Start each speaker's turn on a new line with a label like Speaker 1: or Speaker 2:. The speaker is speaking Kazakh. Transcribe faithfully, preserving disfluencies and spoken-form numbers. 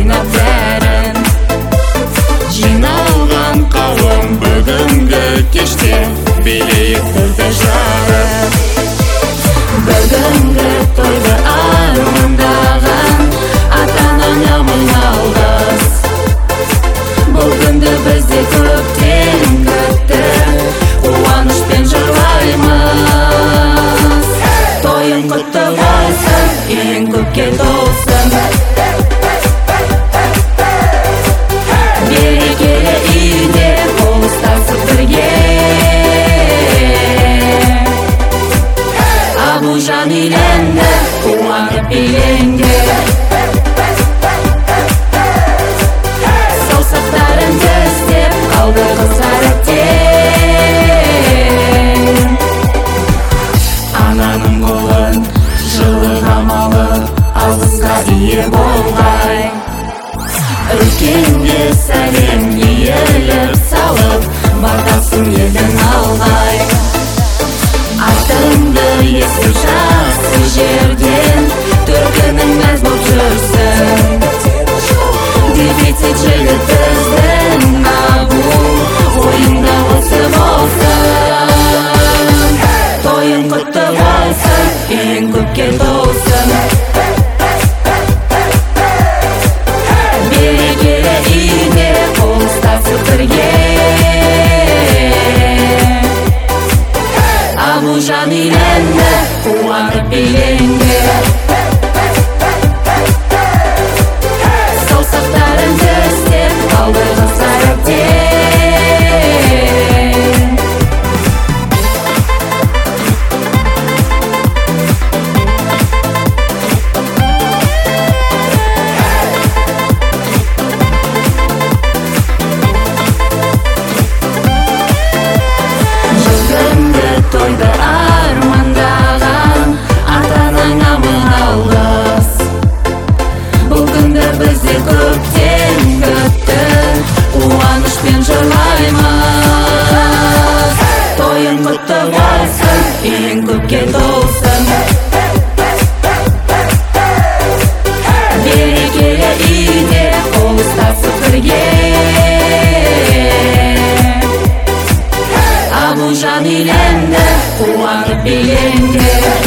Speaker 1: жыйнап бәрін. Жиналған қауым бүгінгі кеште билейік түрде жарып. Бүгінгі тойды армандаған ата-ана мың алғыс. Бұл күнді бізде көптен күтті, қуанышпен жырлаймыз. Тойың құтты болсын, үйің көпке толсын. Берекелі үйде болыстасып бірге. Абужан үйленді, қуанып биленге. Саусақтарын тістеп қалды қыздар әттең. Ананың қолын жылы қамалы алғысқа ие болғай. Үлкенге сәлем иіліп салып, батасын елдің алғай. Атыңды естіп жақсы жерден, төркінің мәз боп жүрсін. Дефицит жігіт біздің Абу, ойында осы болсын. Тойың құтты болсын, үйің көпке толсын. Берекелі үйде болыстасып бірге. Абужан үйленді, қуанып биленге. Саусақтарын тістеп қалды қыздар әттең. Бүгінгі тойды армандаған ата-анаңа мың алғыс. Бұл күнді бізде көптен күтті, қуанышпен жырлаймыз. Тойың құтты болсын, үйің көпке толсын. Берекелі үйде болыстасып бірге. Абужан үйленді, қуанып биленге.